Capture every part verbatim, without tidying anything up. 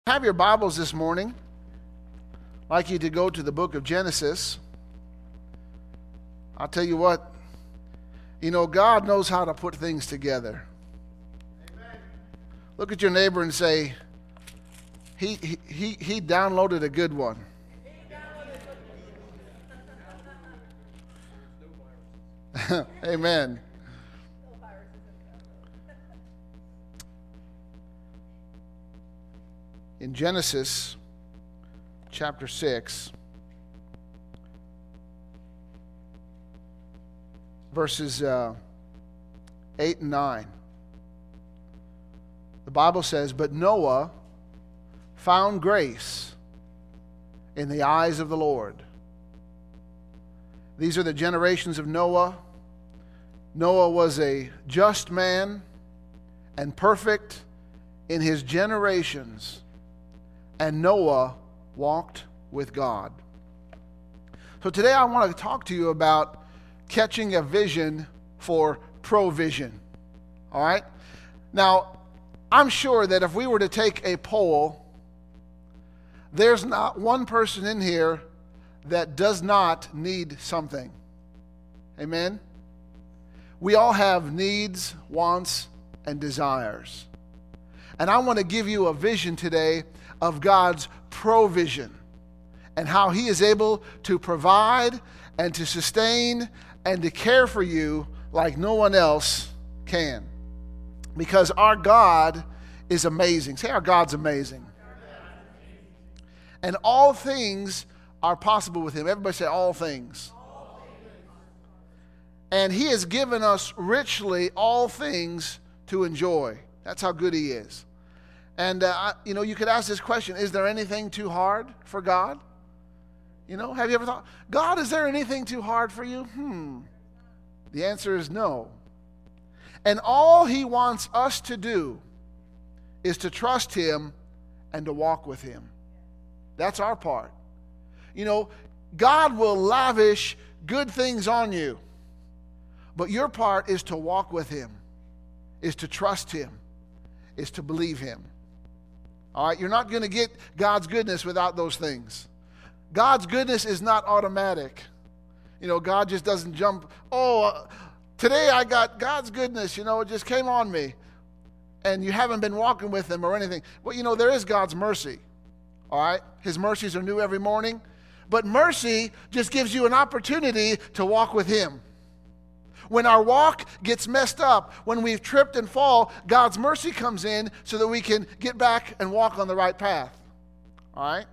Have your Bibles this morning. I'd like you to go to the book of Genesis. I'll tell you what, you know, God knows how to put things together. Amen. Look at your neighbor and say, he, he, he, he downloaded a good one. Amen. In Genesis chapter six, verses uh, eight and nine, the Bible says, "But Noah found grace in the eyes of the Lord." These are the generations of Noah. Noah was a just man and perfect in his generations. And Noah walked with God. So today I want to talk to you about catching a vision for provision. All right? Now, I'm sure that if we were to take a poll, there's not one person in here that does not need something. Amen? We all have needs, wants, and desires. And I want to give you a vision today of God's provision and how He is able to provide and to sustain and to care for you like no one else can. Because our God is amazing. Say, our God's amazing. And all things are possible with Him. Everybody say, all things. All things. And He has given us richly all things to enjoy. That's how good He is. And, uh, you know, you could ask this question, is there anything too hard for God? You know, have you ever thought, God, is there anything too hard for you? Hmm. The answer is no. And all He wants us to do is to trust Him and to walk with Him. That's our part. You know, God will lavish good things on you. But your part is to walk with Him, is to trust Him, is to believe Him. All right, you're not going to get God's goodness without those things. God's goodness is not automatic. You know, God just doesn't jump, oh, uh, today I got God's goodness, you know, it just came on me. And you haven't been walking with Him or anything. Well, you know, there is God's mercy. All right, His mercies are new every morning. But mercy just gives you an opportunity to walk with Him. When our walk gets messed up, when we've tripped and fall, God's mercy comes in so that we can get back and walk on the right path. All right?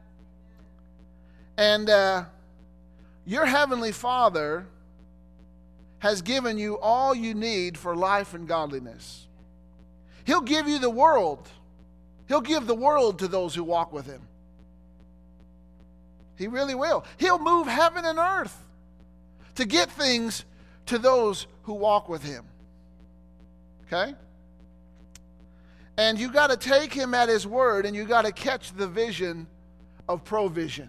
And uh, your Heavenly Father has given you all you need for life and godliness. He'll give you the world. He'll give the world to those who walk with Him. He really will. He'll move heaven and earth to get things to those who walk with Him. Okay? And you got to take Him at His word, and you got to catch the vision of provision.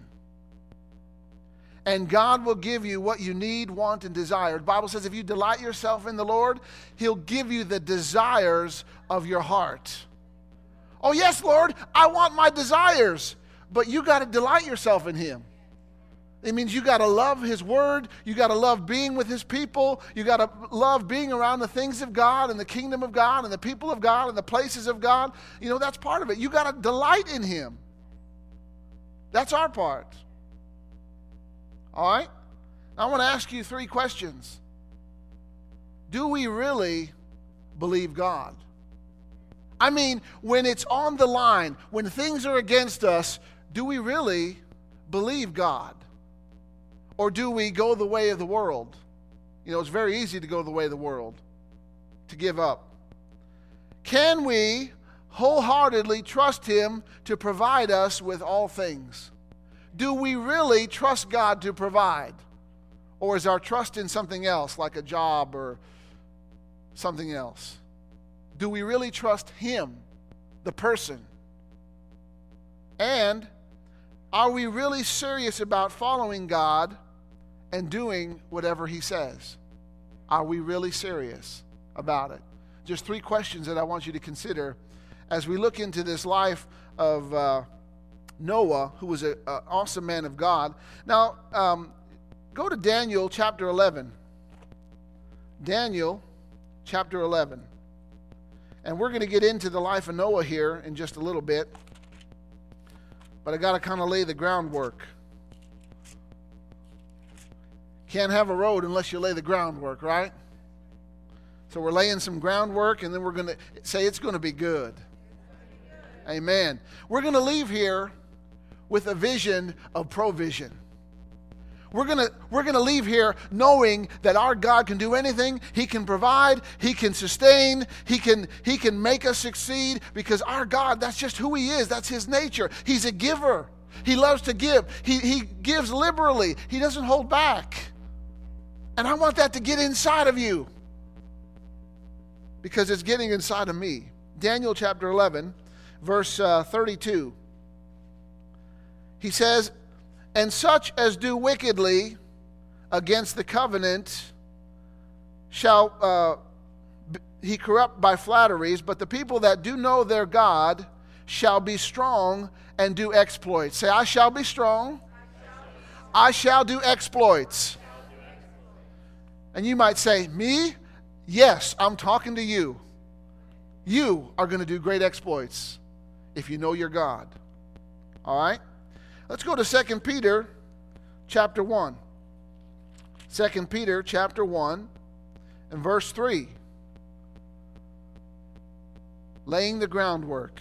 And God will give you what you need, want, and desire. The Bible says if you delight yourself in the Lord, He'll give you the desires of your heart. Oh yes, Lord, I want my desires. But you got to delight yourself in Him. It means you got to love His word. You got to love being with His people. You got to love being around the things of God and the kingdom of God and the people of God and the places of God. You know, that's part of it. You got to delight in Him. That's our part. All right? Now I want to ask you three questions. Do we really believe God? I mean, when it's on the line, when things are against us, do we really believe God? Or do we go the way of the world? You know, it's very easy to go the way of the world, to give up. Can we wholeheartedly trust Him to provide us with all things? Do we really trust God to provide? Or is our trust in something else, like a job or something else? Do we really trust Him, the person? And are we really serious about following God and doing whatever He says? Are we really serious about it? Just three questions that I want you to consider as we look into this life of uh, Noah, who was an awesome man of God. Now, um, go to Daniel chapter eleven. Daniel chapter eleven. And we're going to get into the life of Noah here in just a little bit. But I got to kind of lay the groundwork. Can't have a road unless you lay the groundwork, right? So we're laying some groundwork, and then we're going to say it's going to be good. Amen. We're going to leave here with a vision of provision. We're going to we're going to leave here knowing that our God can do anything. He can provide, he can sustain, he can he can make us succeed, because our God, that's just who he is. That's his nature. He's a giver. He loves to give. He he gives liberally. He doesn't hold back. And I want that to get inside of you, because it's getting inside of me. Daniel chapter eleven, verse uh, thirty-two. He says, "And such as do wickedly against the covenant shall uh, he corrupt by flatteries, but the people that do know their God shall be strong and do exploits." Say, I shall be strong. I shall do exploits. And you might say, me? Yes, I'm talking to you. You are going to do great exploits if you know your God. All right? Let's go to Second Peter chapter one. Second Peter chapter one and verse three. Laying the groundwork.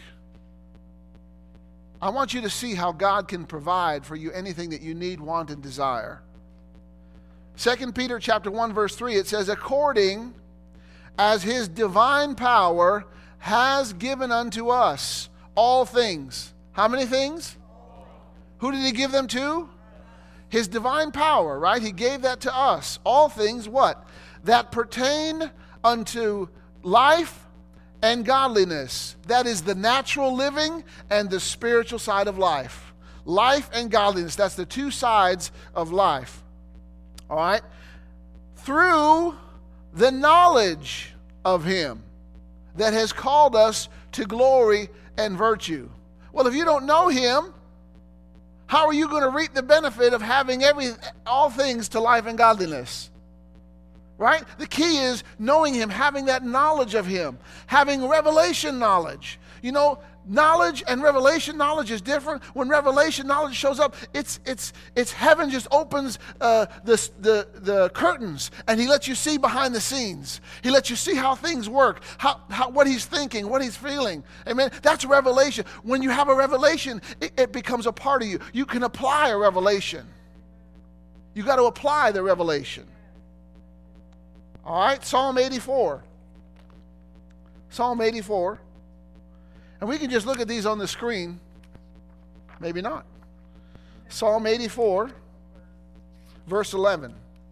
I want you to see how God can provide for you anything that you need, want, and desire. Second Peter chapter one verse three, it says, "According as his divine power has given unto us all things." How many things? Who did he give them to? His divine power, right? He gave that to us. All things, what? That pertain unto life and godliness. That is the natural living and the spiritual side of life. Life and godliness. That's the two sides of life. All right? Through the knowledge of him that has called us to glory and virtue. Well, if you don't know him, how are you going to reap the benefit of having every all things to life and godliness? Right? The key is knowing him, having that knowledge of him, having revelation knowledge. You know, knowledge and revelation knowledge is different. When revelation knowledge shows up, it's it's it's heaven just opens uh, the, the the curtains, and he lets you see behind the scenes. He lets you see how things work, how, how what he's thinking, what he's feeling. Amen. That's revelation. When you have a revelation, it, it becomes a part of you. You can apply a revelation. You got to apply the revelation. All right, Psalm eighty-four. Psalm eighty-four. And we can just look at these on the screen. Maybe not. Psalm eighty-four, verse eleven.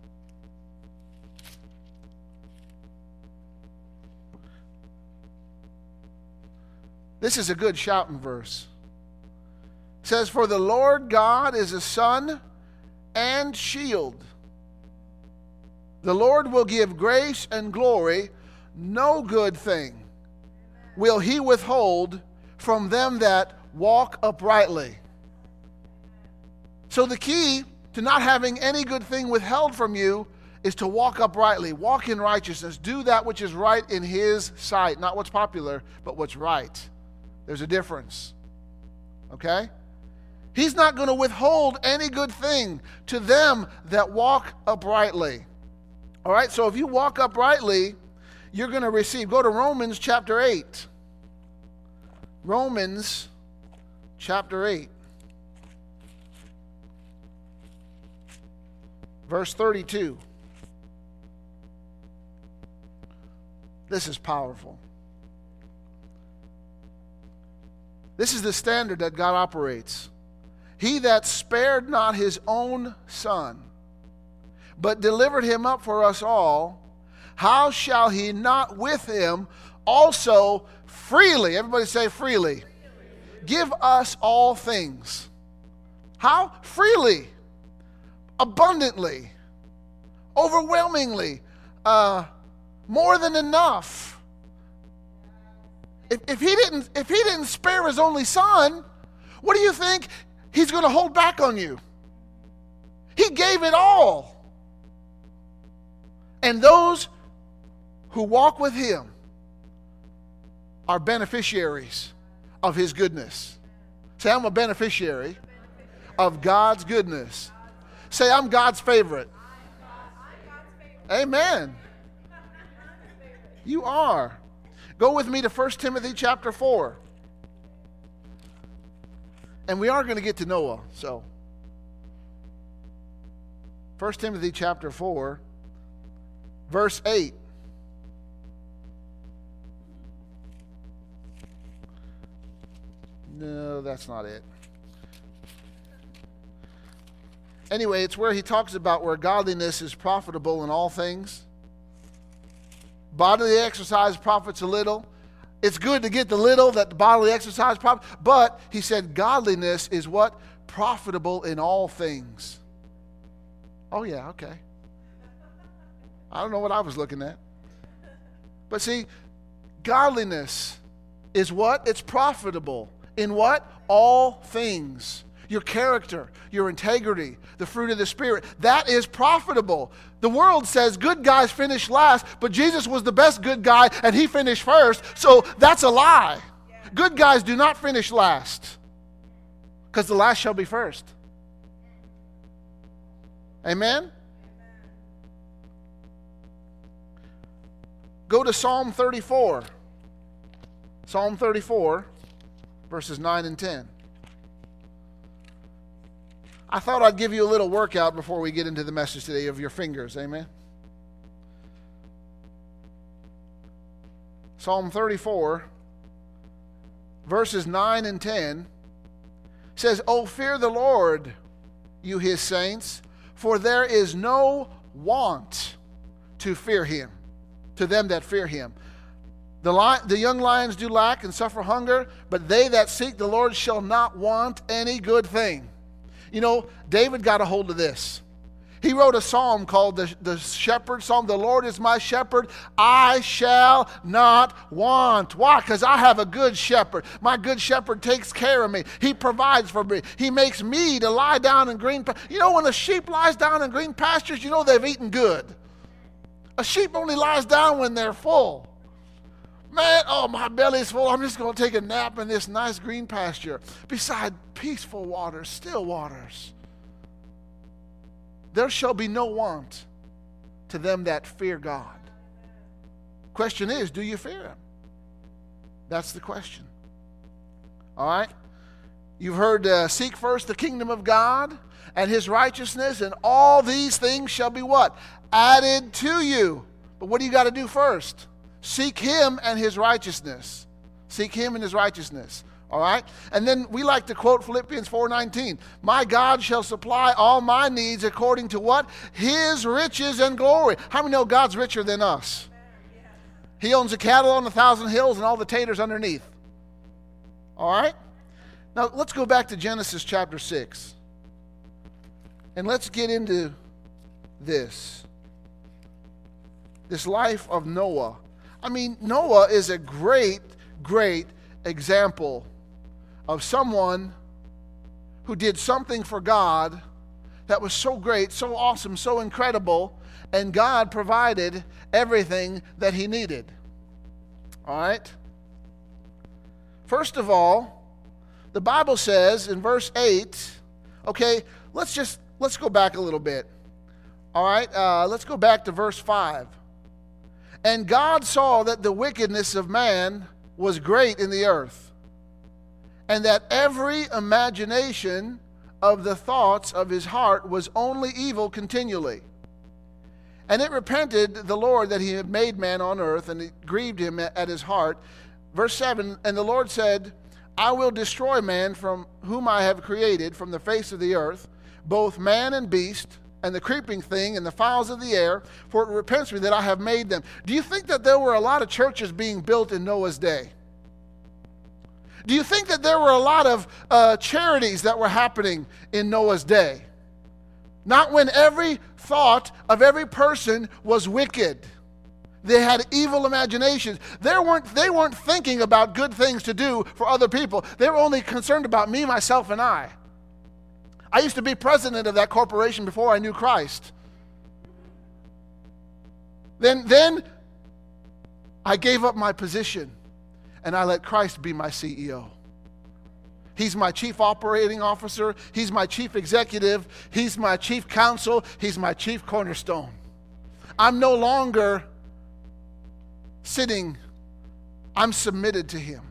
This is a good shouting verse. It says, "For the Lord God is a sun and shield. The Lord will give grace and glory. No good thing will he withhold from them that walk uprightly." So the key to not having any good thing withheld from you is to walk uprightly, walk in righteousness, do that which is right in his sight. Not what's popular, but what's right. There's a difference. Okay? He's not going to withhold any good thing to them that walk uprightly. All right, so if you walk uprightly, you're going to receive. Go to Romans chapter eight. Romans chapter eight. Verse thirty-two. This is powerful. This is the standard that God operates. "He that spared not his own son, but delivered him up for us all, how shall he not with him also freely," everybody say freely, freely, "give us all things?" How? Freely, abundantly, overwhelmingly, uh, more than enough. If, if he didn't, if he didn't spare his only son, what do you think he's going to hold back on you? He gave it all. And those who walk with him are beneficiaries of his goodness. Say, I'm a beneficiary of God's goodness. Say, I'm God's favorite. Amen. You are. Go with me to First Timothy chapter four. And we are going to get to Noah, so. First Timothy chapter four, verse eight. No, that's not it. Anyway, it's where he talks about where godliness is profitable in all things. Bodily exercise profits a little. It's good to get the little that the bodily exercise profits. But he said godliness is what? Profitable in all things. Oh yeah, okay. I don't know what I was looking at. But see, godliness is what? It's profitable. In what? All things. Your character, your integrity, the fruit of the Spirit. That is profitable. The world says good guys finish last, but Jesus was the best good guy and he finished first. So that's a lie. Good guys do not finish last, because the last shall be first. Amen? Go to Psalm thirty-four. Psalm thirty-four, verses nine and ten. I thought I'd give you a little workout before we get into the message today of your fingers. Amen? Psalm thirty-four, verses nine and ten says, "O fear the Lord, you his saints, for there is no want to fear him, to them that fear him. The, li- the young lions do lack and suffer hunger, but they that seek the Lord shall not want any good thing." You know, David got a hold of this. He wrote a psalm called the, the Shepherd Psalm. The Lord is my shepherd, I shall not want. Why? Because I have a good shepherd. My good shepherd takes care of me. He provides for me. He makes me to lie down in green pastures. You know, when a sheep lies down in green pastures, you know they've eaten good. A sheep only lies down when they're full. Man, oh, my belly's full. I'm just going to take a nap in this nice green pasture beside peaceful waters, still waters. There shall be no want to them that fear God. Question is, do you fear him? That's the question. All right? You've heard, uh, seek first the kingdom of God and his righteousness, and all these things shall be what? Added to you. But what do you got to do first? Seek him and his righteousness. Seek him and his righteousness. All right? And then we like to quote Philippians four nineteen. My God shall supply all my needs according to what? His riches and glory. How many know God's richer than us? He owns the cattle on a thousand hills and all the taters underneath. All right? Now let's go back to Genesis chapter six. And let's get into this. This life of Noah. I mean, Noah is a great, great example of someone who did something for God that was so great, so awesome, so incredible, and God provided everything that he needed. All right? First of all, the Bible says in verse eight, okay, let's just, let's go back a little bit. All right, uh, let's go back to verse five. And God saw that the wickedness of man was great in the earth, and that every imagination of the thoughts of his heart was only evil continually. And it repented the Lord that he had made man on earth, and it grieved him at his heart. Verse seven, and the Lord said, I will destroy man from whom I have created from the face of the earth, both man and beast, and the creeping thing, and the fowls of the air, for it repents me that I have made them. Do you think that there were a lot of churches being built in Noah's day? Do you think that there were a lot of uh, charities that were happening in Noah's day? Not when every thought of every person was wicked. They had evil imaginations. They weren't, they weren't thinking about good things to do for other people. They were only concerned about me, myself, and I. I used to be president of that corporation before I knew Christ. Then, then I gave up my position and I let Christ be my C E O. He's my chief operating officer. He's my chief executive. He's my chief counsel. He's my chief cornerstone. I'm no longer sitting. I'm submitted to him.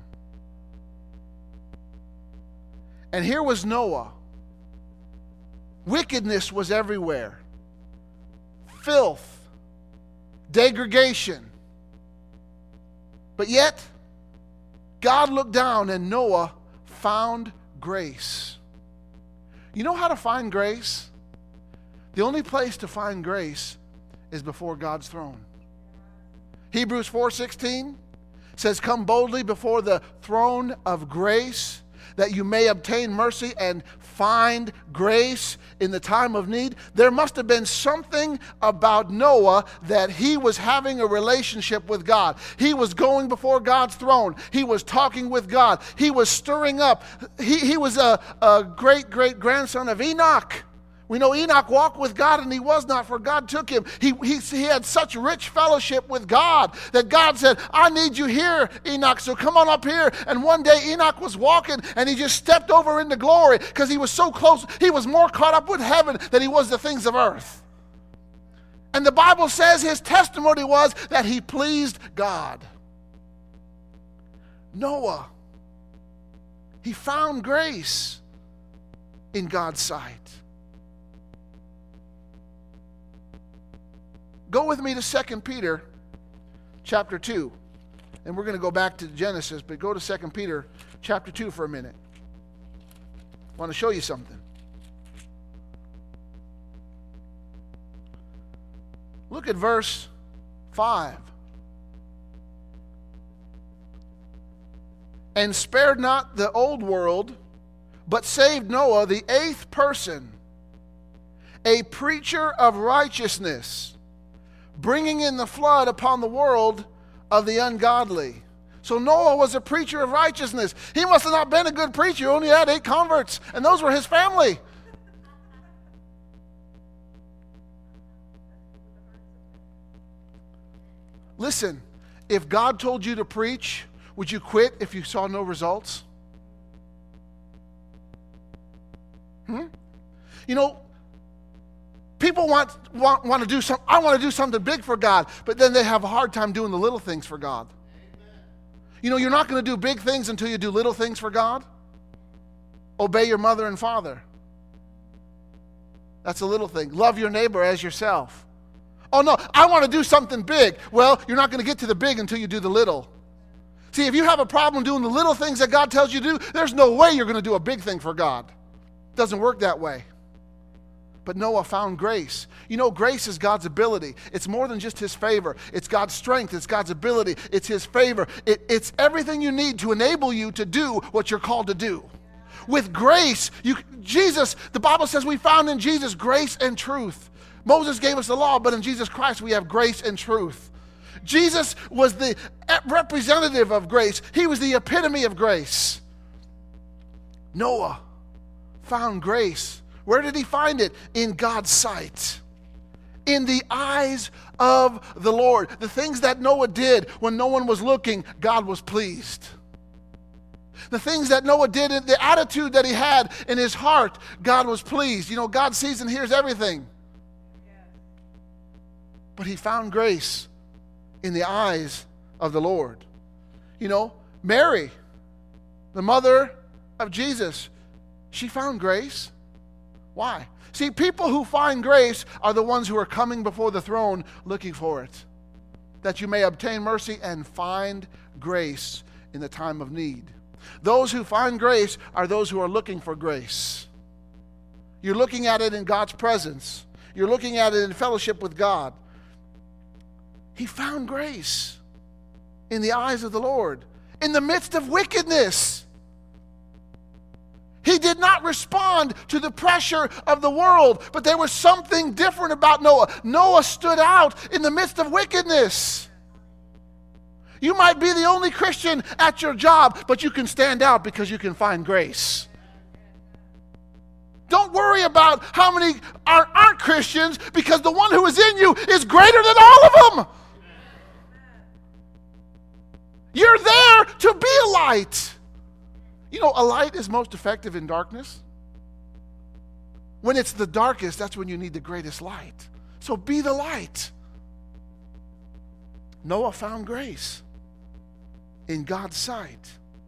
And here was Noah. Wickedness was everywhere. Filth. Degradation. But yet, God looked down and Noah found grace. You know how to find grace? The only place to find grace is before God's throne. Hebrews four sixteen says, "Come boldly before the throne of grace, that you may obtain mercy and find grace in the time of need." There must have been something about Noah that he was having a relationship with God. He was going before God's throne. He was talking with God. He was stirring up. He, he was a, a great, great grandson of Enoch. We know Enoch walked with God and he was not, for God took him. He, he, he had such rich fellowship with God that God said, "I need you here, Enoch, so come on up here." And one day Enoch was walking and he just stepped over into glory because he was so close. He was more caught up with heaven than he was the things of earth. And the Bible says his testimony was that he pleased God. Noah, he found grace in God's sight. Go with me to Second Peter chapter two. And we're going to go back to Genesis, but go to Second Peter chapter two for a minute. I want to show you something. Look at verse five. "And spared not the old world, but saved Noah, the eighth person, a preacher of righteousness, bringing in the flood upon the world of the ungodly." So Noah was a preacher of righteousness. He must have not been a good preacher. He only had eight converts, and those were his family. Listen, if God told you to preach, would you quit if you saw no results? Hmm? You know, people want, want, want to do some, I want to do something big for God, but then they have a hard time doing the little things for God. Amen. You know, you're not going to do big things until you do little things for God. Obey your mother and father. That's a little thing. Love your neighbor as yourself. Oh no, I want to do something big. Well, you're not going to get to the big until you do the little. See, if you have a problem doing the little things that God tells you to do, there's no way you're going to do a big thing for God. It doesn't work that way. But Noah found grace. You know, grace is God's ability. It's more than just his favor. It's God's strength. It's God's ability. It's his favor. It, it's everything you need to enable you to do what you're called to do. With grace, you, Jesus, the Bible says we found in Jesus grace and truth. Moses gave us the law, but in Jesus Christ we have grace and truth. Jesus was the representative of grace. He was the epitome of grace. Noah found grace. Where did he find it? In God's sight. In the eyes of the Lord. The things that Noah did when no one was looking, God was pleased. The things that Noah did, the attitude that he had in his heart, God was pleased. You know, God sees and hears everything. But he found grace in the eyes of the Lord. You know, Mary, the mother of Jesus, she found grace. Why? See, people who find grace are the ones who are coming before the throne looking for it, that you may obtain mercy and find grace in the time of need. Those who find grace are those who are looking for grace. You're looking at it in God's presence. You're looking at it in fellowship with God. He found grace in the eyes of the Lord in the midst of wickedness. He did not respond to the pressure of the world, but there was something different about Noah. Noah stood out in the midst of wickedness. You might be the only Christian at your job, but you can stand out because you can find grace. Don't worry about how many are, aren't Christians, because the one who is in you is greater than all of them. You're there to be a light. You know, a light is most effective in darkness. When it's the darkest, that's when you need the greatest light. So be the light. Noah found grace in God's sight.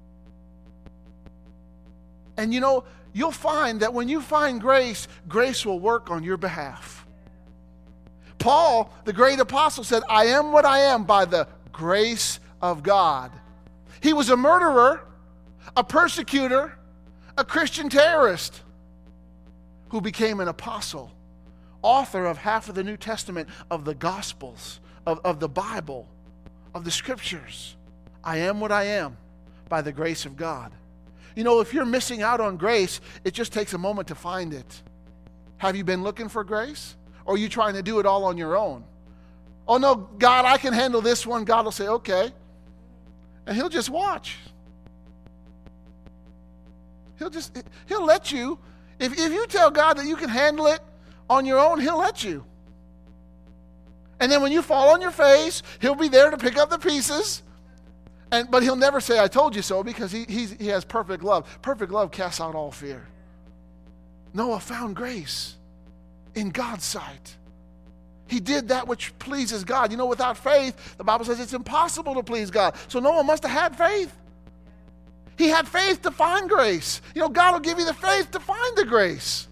And you know, you'll find that when you find grace, grace will work on your behalf. Paul, the great apostle, said, I am what I am by the grace of God. He was a murderer, a persecutor, a Christian terrorist who became an apostle, author of half of the New Testament, of the Gospels, of, of the Bible, of the Scriptures. I am what I am by the grace of God. You know, if you're missing out on grace, it just takes a moment to find it. Have you been looking for grace? Or are you trying to do it all on your own? Oh no, God, I can handle this one. God will say, okay. And he'll just watch. He'll just, he'll let you. If, if you tell God that you can handle it on your own, he'll let you. And then when you fall on your face, he'll be there to pick up the pieces. And, but he'll never say, I told you so, because he, he's, he has perfect love. Perfect love casts out all fear. Noah found grace in God's sight. He did that which pleases God. You know, without faith, the Bible says it's impossible to please God. So Noah must have had faith. He had faith to find grace. You know, God will give you the faith to find the grace.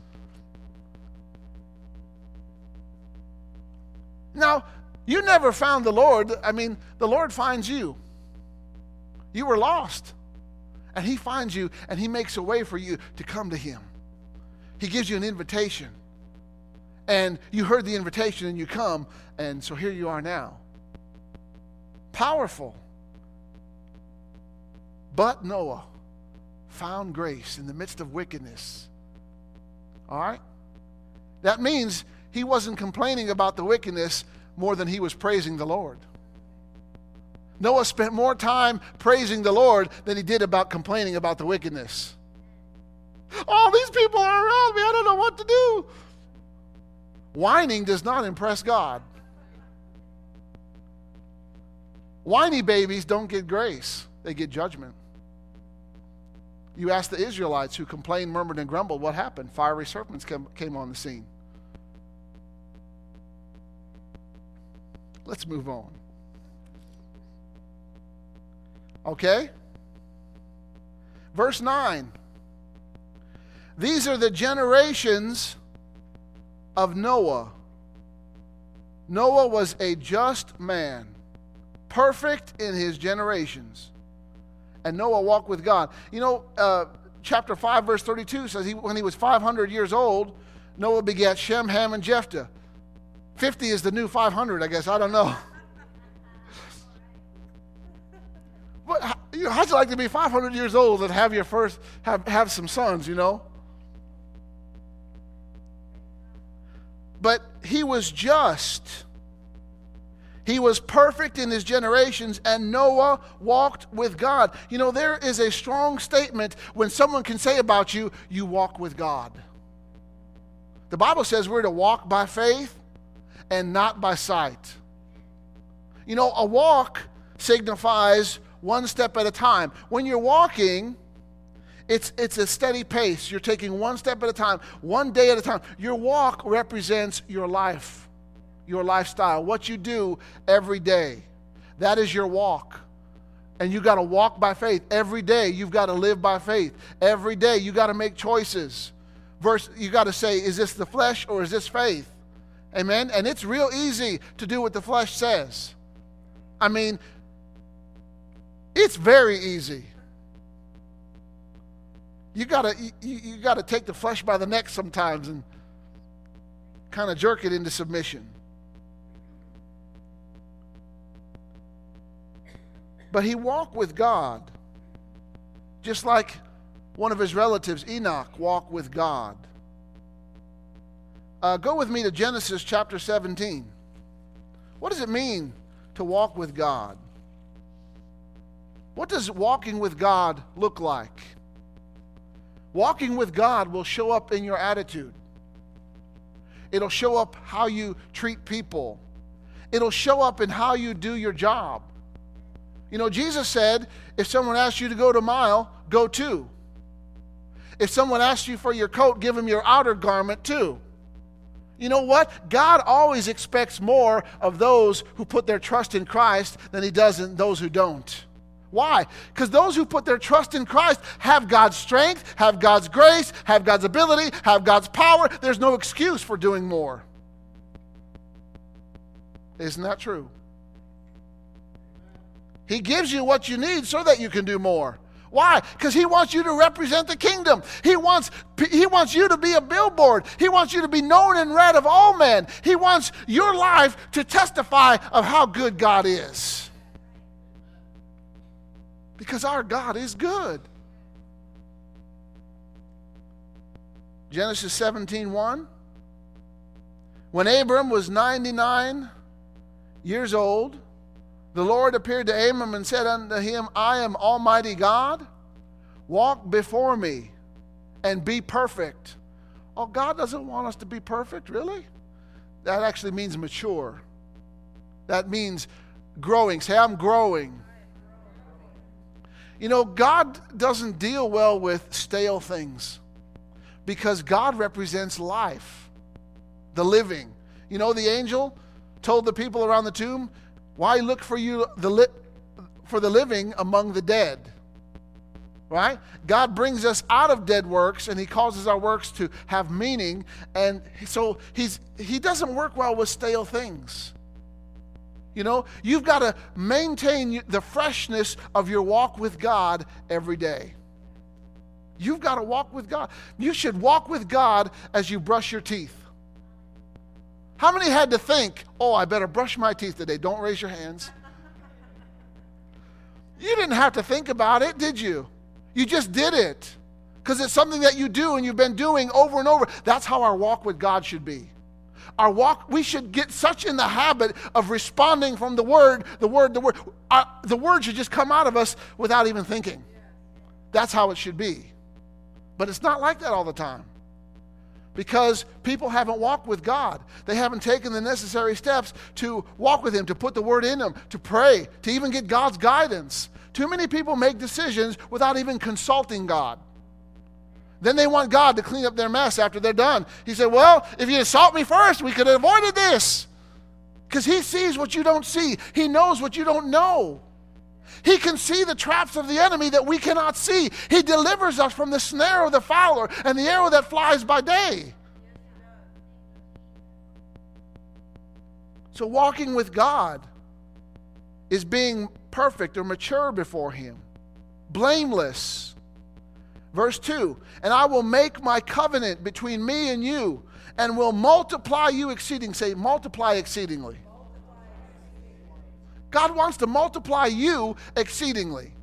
Now, you never found the Lord. I mean, the Lord finds you. You were lost. And he finds you, and he makes a way for you to come to him. He gives you an invitation. And you heard the invitation, and you come, and so here you are now. Powerful. But Noah found grace in the midst of wickedness. All right? That means he wasn't complaining about the wickedness more than he was praising the Lord. Noah spent more time praising the Lord than he did about complaining about the wickedness. Oh, these people are around me. I don't know what to do. Whining does not impress God. Whiny babies don't get grace. They get judgment. You ask the Israelites who complained, murmured, and grumbled, what happened? Fiery serpents came, came on the scene. Let's move on. Okay? Verse nine. These are the generations of Noah. Noah was a just man, perfect in his generations. And Noah walked with God. You know, uh, chapter five, verse thirty-two says he, when he was five hundred years old, Noah begat Shem, Ham, and Jephthah. fifty is the new five hundred, I guess. I don't know. But you know, how'd you like to be five hundred years old and have your first, have, have some sons, you know? But he was just. He was perfect in his generations, and Noah walked with God. You know, there is a strong statement when someone can say about you, you walk with God. The Bible says we're to walk by faith and not by sight. You know, a walk signifies one step at a time. When you're walking, it's, it's a steady pace. You're taking one step at a time, one day at a time. Your walk represents your life. Your lifestyle, what you do every day. That is your walk. And you got to walk by faith. Every day you've got to live by faith. Every day you got to make choices. Verse, you got to say, is this the flesh or is this faith? Amen? And it's real easy to do what the flesh says. I mean, it's very easy. You got to you, you got to take the flesh by the neck sometimes and kind of jerk it into submission. But he walked with God, just like one of his relatives, Enoch, walked with God. Uh, go with me to Genesis chapter seventeen. What does it mean to walk with God? What does walking with God look like? Walking with God will show up in your attitude. It'll show up how you treat people. It'll show up in how you do your job. You know, Jesus said, if someone asks you to go to a mile, go two. If someone asks you for your coat, give them your outer garment too. You know what? God always expects more of those who put their trust in Christ than he does in those who don't. Why? Because those who put their trust in Christ have God's strength, have God's grace, have God's ability, have God's power. There's no excuse for doing more. Isn't that true? He gives you what you need so that you can do more. Why? Because he wants you to represent the kingdom. He wants, he wants you to be a billboard. He wants you to be known and read of all men. He wants your life to testify of how good God is. Because our God is good. Genesis seventeen one. When Abram was ninety-nine years old, the Lord appeared to Abram and said unto him, I am Almighty God. Walk before me and be perfect. Oh, God doesn't want us to be perfect, really? That actually means mature. That means growing. Say, I'm growing. You know, God doesn't deal well with stale things because God represents life, the living. You know, the angel told the people around the tomb, why look for you the li- for the living among the dead? Right? God brings us out of dead works and he causes our works to have meaning, and so he's he doesn't work well with stale things. You know, you've got to maintain the freshness of your walk with God every day. You've got to walk with God. You should walk with God as you brush your teeth. How many had to think, oh, I better brush my teeth today? Don't raise your hands. You didn't have to think about it, did you? You just did it because it's something that you do and you've been doing over and over. That's how our walk with God should be. Our walk, we should get such in the habit of responding from the word, the word, the word. Our, the word should just come out of us without even thinking. That's how it should be. But it's not like that all the time. Because people haven't walked with God. They haven't taken the necessary steps to walk with him, to put the word in them, to pray, to even get God's guidance. Too many people make decisions without even consulting God. Then they want God to clean up their mess after they're done. He said, well, if you had sought me first, we could have avoided this. Because he sees what you don't see. He knows what you don't know. He can see the traps of the enemy that we cannot see. He delivers us from the snare of the fowler and the arrow that flies by day. So walking with God is being perfect or mature before him, blameless. Verse two, and I will make my covenant between me and you, and will multiply you exceeding. Say, multiply exceedingly. God wants to multiply you exceedingly.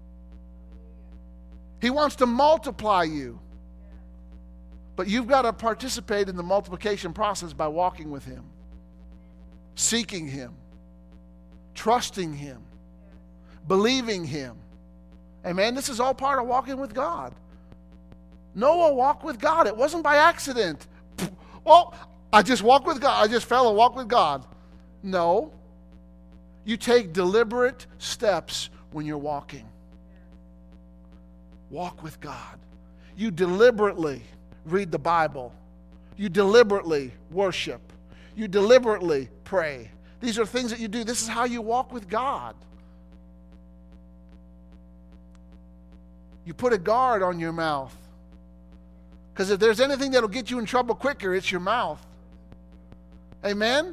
He wants to multiply you. But you've got to participate in the multiplication process by walking with him, seeking him, trusting him, believing him. Amen. This is all part of walking with God. Noah walked with God. It wasn't by accident. Well, I just walked with God. I just fell and walked with God. No. You take deliberate steps when you're walking. Walk with God. You deliberately read the Bible. You deliberately worship. You deliberately pray. These are things that you do. This is how you walk with God. You put a guard on your mouth. Because if there's anything that'll get you in trouble quicker, it's your mouth. Amen?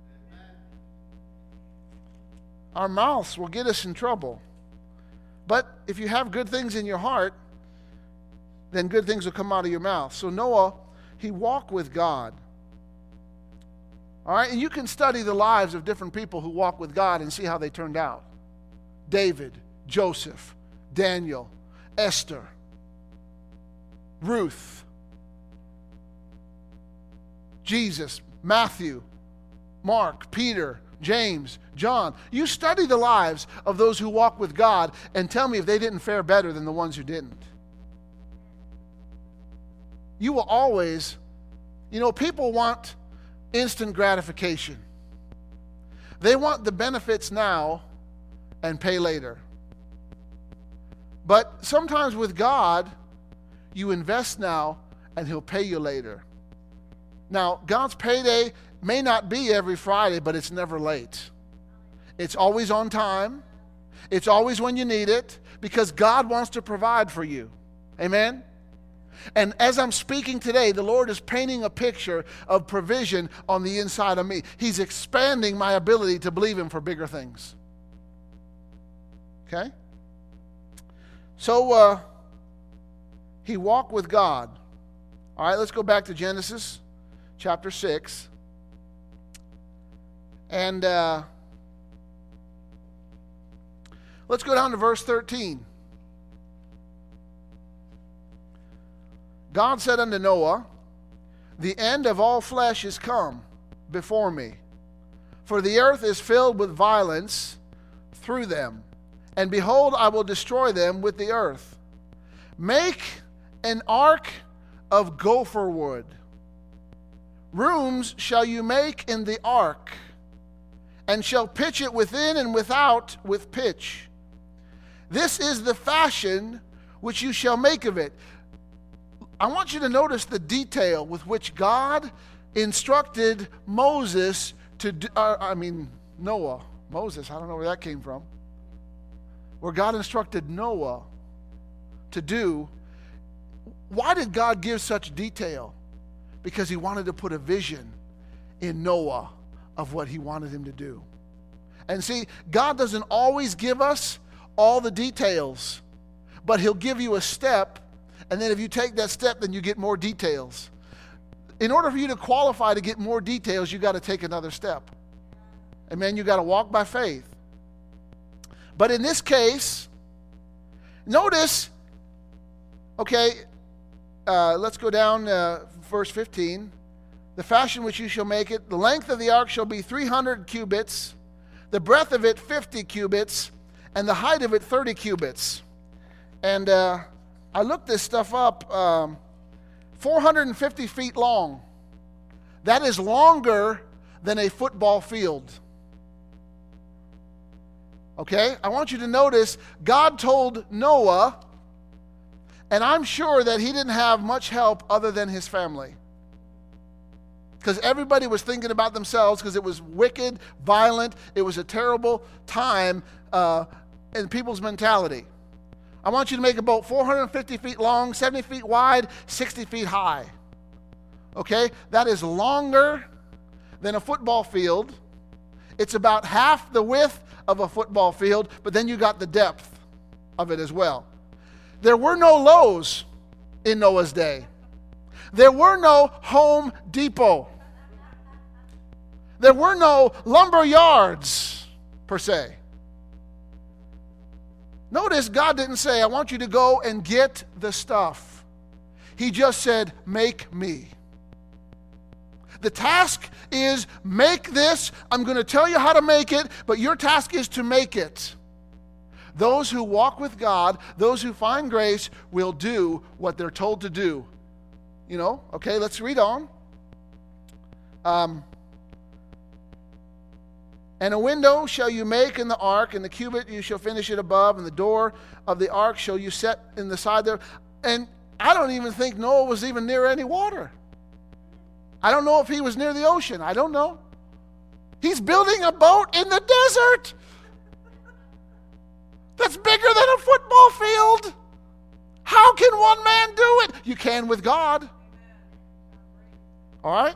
Our mouths will get us in trouble. But if you have good things in your heart, then good things will come out of your mouth. So Noah, he walked with God. All right? And you can study the lives of different people who walk with God and see how they turned out. David, Joseph, Daniel, Esther, Ruth, Jesus, Matthew, Mark, Peter, James, John. You study the lives of those who walk with God and tell me if they didn't fare better than the ones who didn't. You will always, you know, people want instant gratification. They want the benefits now and pay later. But sometimes with God, you invest now and He'll pay you later. Now, God's payday may not be every Friday, but it's never late. It's always on time. It's always when you need it, because God wants to provide for you. Amen? And as I'm speaking today, the Lord is painting a picture of provision on the inside of me. He's expanding my ability to believe Him for bigger things. Okay? So, uh, he walked with God. All right, let's go back to Genesis chapter six. And uh, let's go down to verse thirteen. God said unto Noah, the end of all flesh is come before me, for the earth is filled with violence through them. And behold, I will destroy them with the earth. Make an ark of gopher wood. Rooms shall you make in the ark, and shall pitch it within and without with pitch. This is the fashion which you shall make of it. I want you to notice the detail with which God instructed Moses to do, uh, I mean, Noah. Moses, I don't know where that came from. Where God instructed Noah to do. Why did God give such detail? Because He wanted to put a vision in Noah of what He wanted him to do. And see, God doesn't always give us all the details, but He'll give you a step, and then if you take that step, then you get more details. In order for you to qualify to get more details, you got to take another step. Amen. You got to walk by faith. But in this case, notice, okay, uh, let's go down uh, verse fifteen. The fashion which you shall make it, the length of the ark shall be three hundred cubits, the breadth of it fifty cubits, and the height of it thirty cubits. And uh, I looked this stuff up, um, four hundred fifty feet long. That is longer than a football field. Okay, I want you to notice God told Noah, and I'm sure that he didn't have much help other than his family. Because everybody was thinking about themselves, because it was wicked, violent, it was a terrible time uh, in people's mentality. I want you to make a boat four hundred fifty feet long, seventy feet wide, sixty feet high. Okay, that is longer than a football field. It's about half the width of a football field, but then you got the depth of it as well. There were no Lowe's in Noah's day. There were no Home Depot. There were no lumber yards, per se. Notice God didn't say, I want you to go and get the stuff. He just said, make me. The task is make this. I'm going to tell you how to make it, but your task is to make it. Those who walk with God, those who find grace, will do what they're told to do. You know, okay, let's read on. Um, and a window shall you make in the ark, and the cubit you shall finish it above, and the door of the ark shall you set in the side there. And I don't even think Noah was even near any water. I don't know if he was near the ocean. I don't know. He's building a boat in the desert. That's bigger than a football field. How can one man do it? You can with God. All right?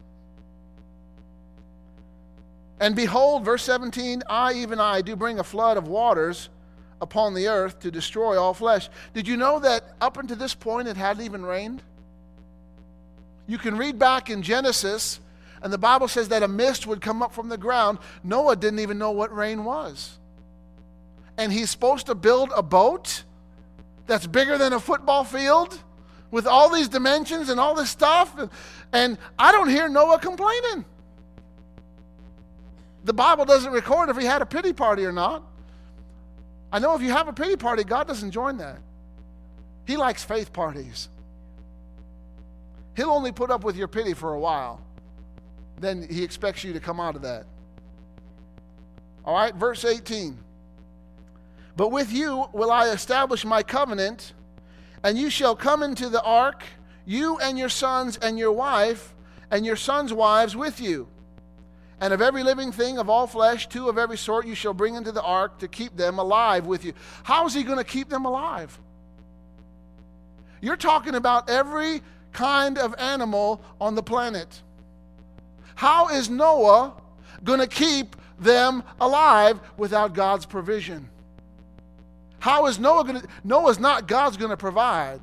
And behold, verse seventeen, I, even I, do bring a flood of waters upon the earth to destroy all flesh. Did you know that up until this point it hadn't even rained? You can read back in Genesis, and the Bible says that a mist would come up from the ground. Noah didn't even know what rain was. And he's supposed to build a boat that's bigger than a football field with all these dimensions and all this stuff. And, and I don't hear Noah complaining. the Bible doesn't record if he had a pity party or not. I know if you have a pity party, God doesn't join that. He likes faith parties. He'll only put up with your pity for a while. Then he expects you to come out of that. All right, verse eighteen. But with you will I establish my covenant, and you shall come into the ark, you and your sons and your wife, and your sons' wives with you. And of every living thing of all flesh, two of every sort you shall bring into the ark to keep them alive with you. How is he going to keep them alive? You're talking about every kind of animal on the planet. How is Noah going to keep them alive without God's provision? How is Noah going to? Noah's not God's going to provide.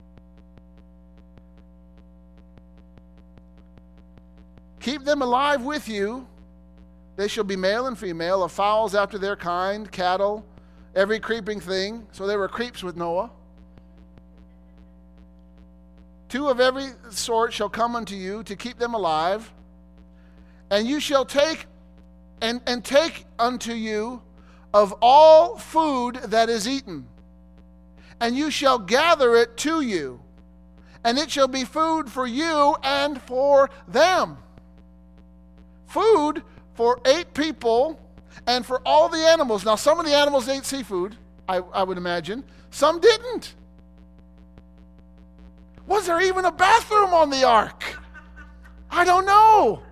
Keep them alive with you. They shall be male and female, of fowls after their kind, cattle, every creeping thing. So there were creeps with Noah. Two of every sort shall come unto you to keep them alive. And you shall take and, and take unto you of all food that is eaten, and you shall gather it to you, and it shall be food for you and for them. Food for eight people and for all the animals. Now, some of the animals ate seafood, I, I would imagine. Some didn't. Was there even a bathroom on the ark? I don't know.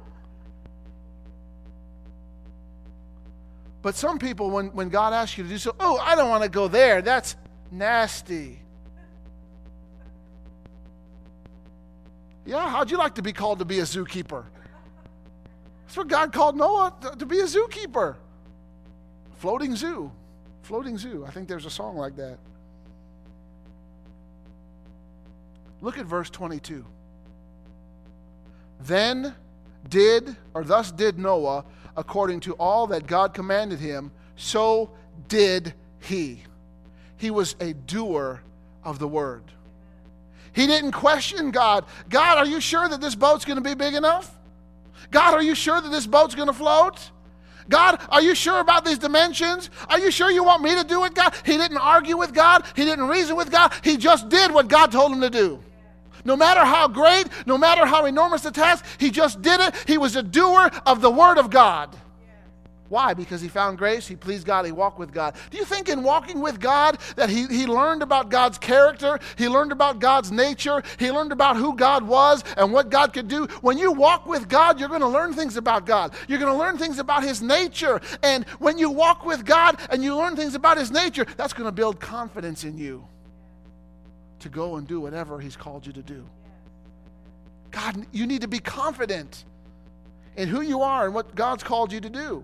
But some people, when, when God asks you to do so, oh, I don't want to go there. That's nasty. Yeah, how'd you like to be called to be a zookeeper? That's what God called Noah, to, to be a zookeeper. Floating zoo. Floating zoo. I think there's a song like that. Look at verse twenty-two. Then did, or thus did Noah, according to all that God commanded him, so did he. He was a doer of the word. He didn't question God. God, are you sure that this boat's going to be big enough? God, are you sure that this boat's going to float? God, are you sure about these dimensions? Are you sure you want me to do it, God? He didn't argue with God. He didn't reason with God. He just did what God told him to do. No matter how great, no matter how enormous the task, he just did it. He was a doer of the word of God. Why? Because he found grace, he pleased God, he walked with God. Do you think in walking with God that he, he learned about God's character, he learned about God's nature, he learned about who God was and what God could do? When you walk with God, you're going to learn things about God. You're going to learn things about his nature. And when you walk with God and you learn things about his nature, that's going to build confidence in you to go and do whatever he's called you to do. God, you need to be confident in who you are and what God's called you to do.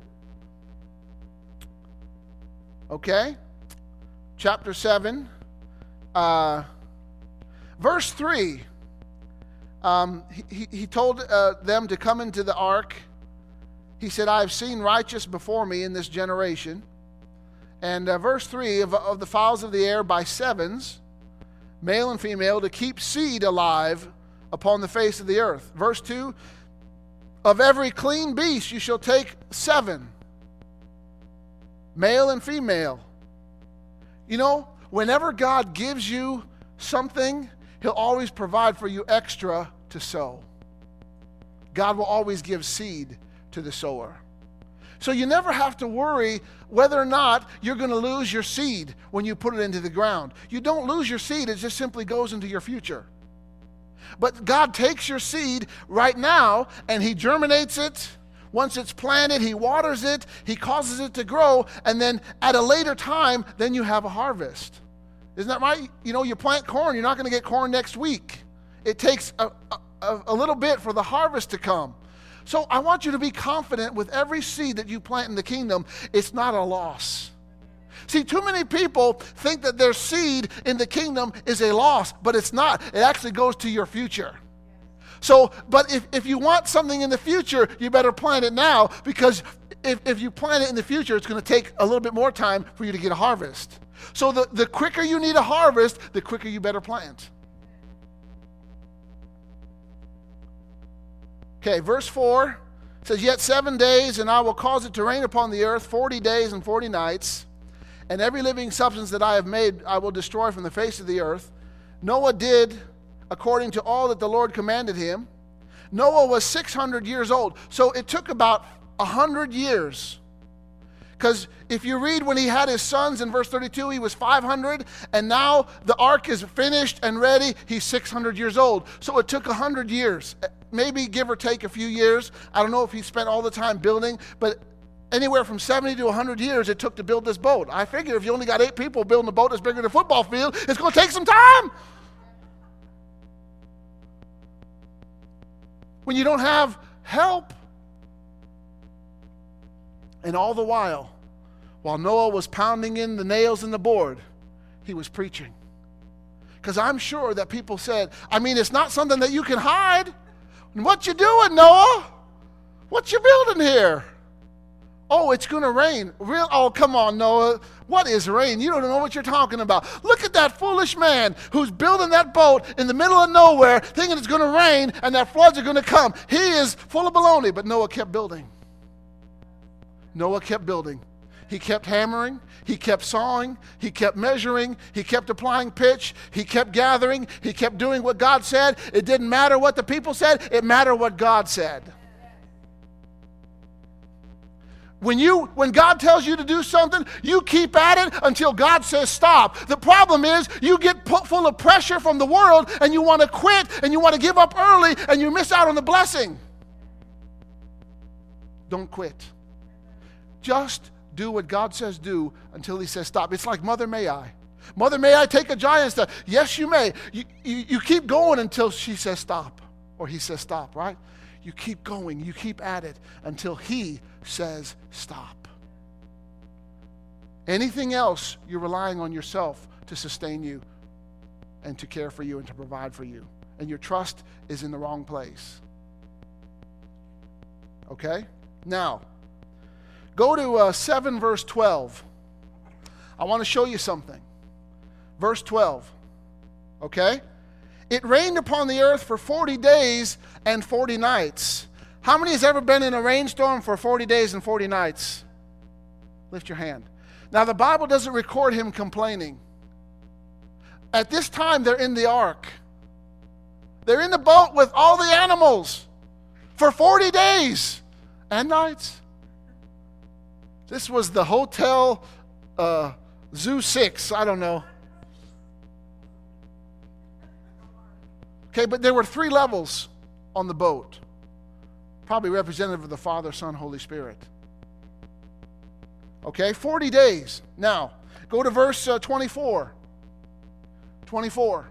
Okay? Chapter seven. Uh, verse three. Um, he, he told uh, them to come into the ark. He said, I have seen righteous before me in this generation. And uh, verse three, of, of the fowls of the air by sevens, male and female, to keep seed alive upon the face of the earth. Verse two, of every clean beast you shall take seven, male and female. You know, whenever God gives you something, he'll always provide for you extra to sow. God will always give seed to the sower. So you never have to worry whether or not you're going to lose your seed when you put it into the ground. You don't lose your seed, it just simply goes into your future. But God takes your seed right now and he germinates it. Once it's planted, he waters it, he causes it to grow, and then at a later time, then you have a harvest. Isn't that right? You know, you plant corn, you're not going to get corn next week. It takes a, a, a little bit for the harvest to come. So I want you to be confident with every seed that you plant in the kingdom, it's not a loss. See, too many people think that their seed in the kingdom is a loss, but it's not. It actually goes to your future. So, but if, if you want something in the future, you better plant it now, because if, if you plant it in the future, it's going to take a little bit more time for you to get a harvest. So the, the quicker you need a harvest, the quicker you better plant. Okay, verse four It says, yet seven days, and I will cause it to rain upon the earth forty days and forty nights, and every living substance that I have made I will destroy from the face of the earth. Noah did according to all that the Lord commanded him. Noah was six hundred years old. So it took about one hundred years. Because if you read when he had his sons in verse thirty-two, he was five hundred, and now the ark is finished and ready. He's six hundred years old. So it took one hundred years, maybe give or take a few years. I don't know if he spent all the time building, but anywhere from seventy to one hundred years it took to build this boat. I figure if you only got eight people building a boat that's bigger than a football field, it's going to take some time. When you don't have help. And all the while, while Noah was pounding in the nails in the board, he was preaching. Because I'm sure that people said, I mean, it's not something that you can hide. What you doing, Noah? What you building here? Oh, it's going to rain. Real? Oh, come on, Noah. What is rain? You don't know what you're talking about. Look at that foolish man who's building that boat in the middle of nowhere, thinking it's going to rain and that floods are going to come. He is full of baloney. But Noah kept building. Noah kept building. He kept hammering. He kept sawing. He kept measuring. He kept applying pitch. He kept gathering. He kept doing what God said. It didn't matter what the people said. It mattered what God said. When you, when God tells you to do something, you keep at it until God says stop. The problem is you get put full of pressure from the world and you want to quit and you want to give up early and you miss out on the blessing. Don't quit. Just do what God says do until he says stop. It's like Mother May I. Mother, may I take a giant step? Yes, you may. You, you, you keep going until she says stop or he says stop, right? You keep going. You keep at it until he says stop. Anything else, you're relying on yourself to sustain you and to care for you and to provide for you. And your trust is in the wrong place. Okay? Now, go to uh, seven verse twelve. I want to show you something. Verse twelve. Okay? It rained upon the earth for forty days and forty nights. How many has ever been in a rainstorm for forty days and forty nights? Lift your hand. Now the Bible doesn't record him complaining. At this time they're in the ark. They're in the boat with all the animals for forty days and nights. This was the Hotel uh, Zoo six, I don't know. Okay, but there were three levels on the boat. Probably representative of the Father, Son, Holy Spirit. Okay, forty days. Now, go to verse uh, twenty-four. twenty-four.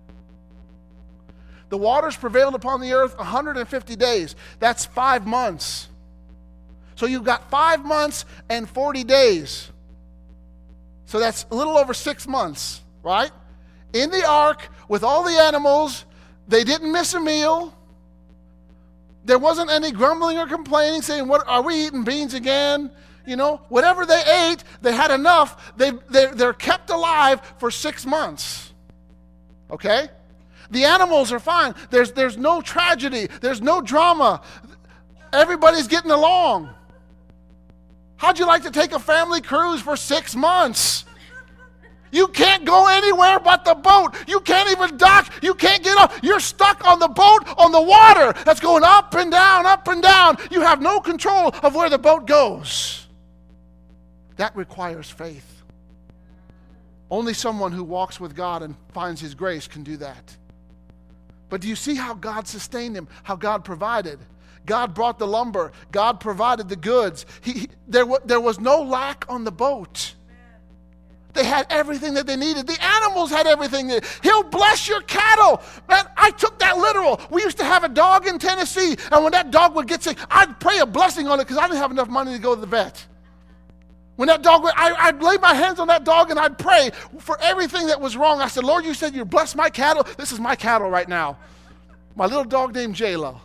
The waters prevailed upon the earth one hundred fifty days. That's five months. So you've got five months and forty days. So that's a little over six months, right? In the ark with all the animals. They didn't miss a meal. There wasn't any grumbling or complaining, saying, "What are we eating beans again?" You know, whatever they ate, they had enough. They, they, they're kept alive for six months. Okay? The animals are fine. There's, there's no tragedy. There's no drama. Everybody's getting along. How'd you like to take a family cruise for six months? You can't go anywhere but the boat. You can't even dock. You can't get off. You're stuck on the boat on the water that's going up and down, up and down. You have no control of where the boat goes. That requires faith. Only someone who walks with God and finds his grace can do that. But do you see how God sustained him, how God provided? God brought the lumber. God provided the goods. He, he, there, w- there was no lack on the boat. They had everything that they needed. The animals had everything. That, he'll bless your cattle. Man, I took that literal. We used to have a dog in Tennessee, and when that dog would get sick, I'd pray a blessing on it because I didn't have enough money to go to the vet. When that dog, would, I, I'd lay my hands on that dog and I'd pray for everything that was wrong. I said, Lord, you said you bless my cattle. This is my cattle right now. My little dog named Jayla.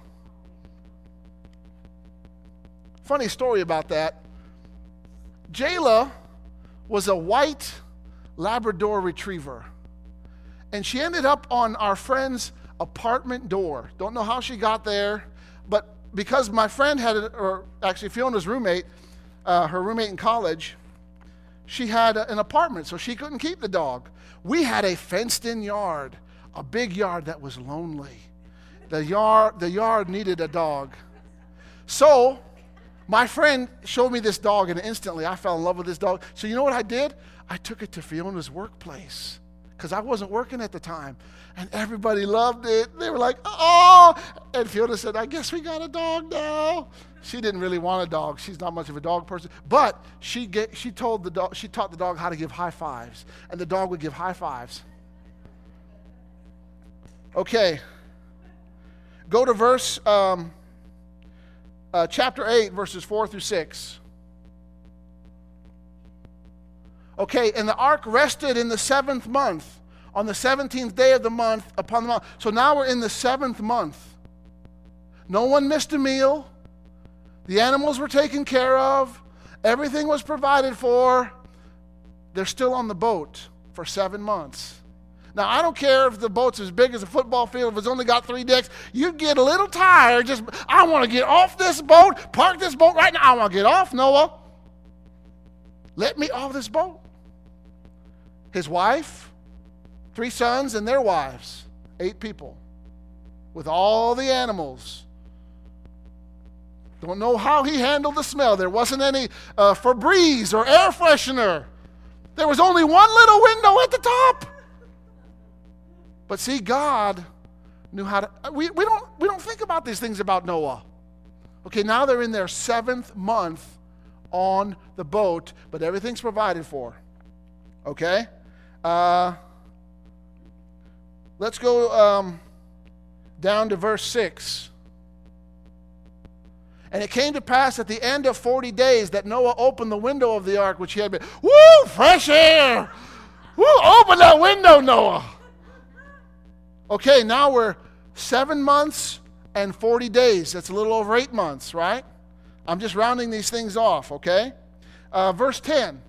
Funny story about that. Jayla was a white Labrador retriever. And she ended up on our friend's apartment door. Don't know how she got there, but because my friend had, a, or actually Fiona's roommate, uh, her roommate in college, she had a, an apartment, so she couldn't keep the dog. We had a fenced-in yard, a big yard that was lonely. The yard, the yard needed a dog. So my friend showed me this dog, and instantly I fell in love with this dog. So you know what I did? I took it to Fiona's workplace because I wasn't working at the time. And everybody loved it. They were like, oh. And Fiona said, I guess we got a dog now. She didn't really want a dog. She's not much of a dog person. But she get, she told the dog, she taught the dog how to give high fives. And the dog would give high fives. Okay. Go to verse, um, uh, chapter eight, verses four through six. Okay, and the ark rested in the seventh month, on the seventeenth day of the month, upon the month. So now we're in the seventh month. No one missed a meal. The animals were taken care of. Everything was provided for. They're still on the boat for seven months. Now, I don't care if the boat's as big as a football field, if it's only got three decks. You get a little tired. Just, I want to get off this boat, park this boat right now. I want to get off, Noah. Let me off this boat. His wife, three sons and their wives, eight people, with all the animals. Don't know how he handled the smell. There wasn't any uh, Febreze or air freshener. There was only one little window at the top. But see, God knew how to. We, we don't we don't think about these things about Noah. Okay, now they're in their seventh month on the boat, but everything's provided for. Okay, uh, let's go um, down to verse six. And it came to pass at the end of forty days that Noah opened the window of the ark, which he had been. Woo! Fresh air! Woo! Open that window, Noah! Okay, now we're seven months and forty days. That's a little over eight months, right? I'm just rounding these things off, okay? Uh, verse ten.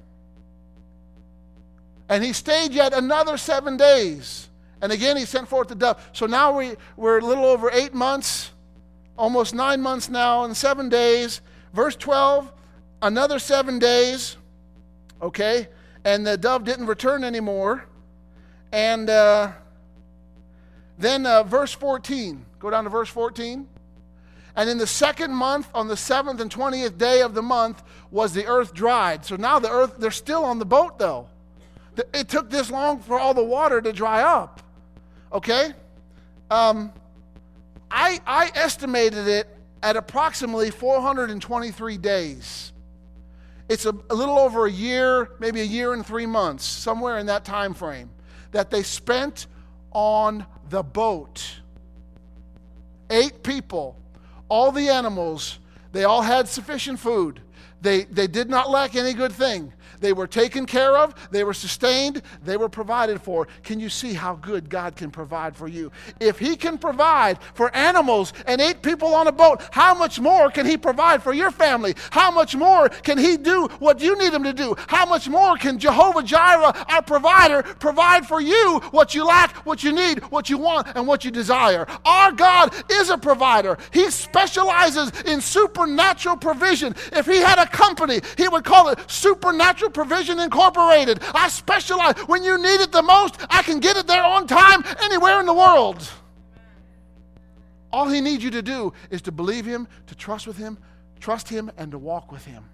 And he stayed yet another seven days. And again he sent forth the dove. So now we, we're a little over eight months, almost nine months now, and seven days. Verse twelve, another seven days, okay? And the dove didn't return anymore. And uh, then uh, verse fourteen, go down to verse fourteen. And in the second month, on the seventh and twentieth day of the month, was the earth dried. So now the earth, they're still on the boat though. It took this long for all the water to dry up. Okay? Um, I, I estimated it at approximately four hundred twenty-three days. It's a, a little over a year, maybe a year and three months, somewhere in that time frame, that they spent on the boat. Eight people, all the animals, they all had sufficient food. They, they did not lack any good thing. They were taken care of, they were sustained, they were provided for. Can you see how good God can provide for you? If he can provide for animals and eight people on a boat, how much more can he provide for your family? How much more can he do what you need him to do? How much more can Jehovah Jireh, our provider, provide for you what you lack, what you need, what you want, and what you desire? Our God is a provider. He specializes in supernatural provision. If he had a company, he would call it Supernatural Provision Incorporated. I specialize. When you need it the most, I can get it there on time anywhere in the world. All he needs you to do is to believe him, to trust with him, trust him, and to walk with him.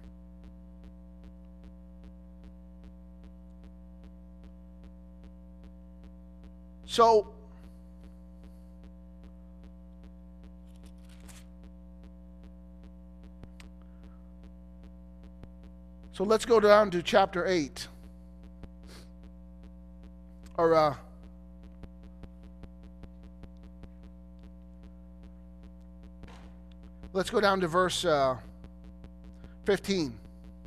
So, So let's go down to chapter eight. Or, uh, let's go down to verse uh, fifteen.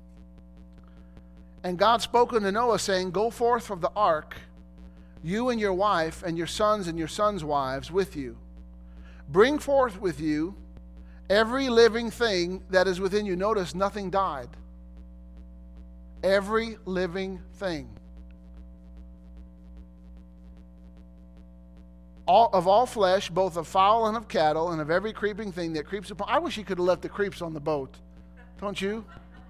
And God spoke unto Noah, saying, Go forth from the ark, you and your wife, and your sons and your sons' wives with you. Bring forth with you every living thing that is within you. Notice, nothing died. Every living thing. all, of all flesh, both of fowl and of cattle, and of every creeping thing that creeps upon. I wish he could have left the creeps on the boat. Don't you?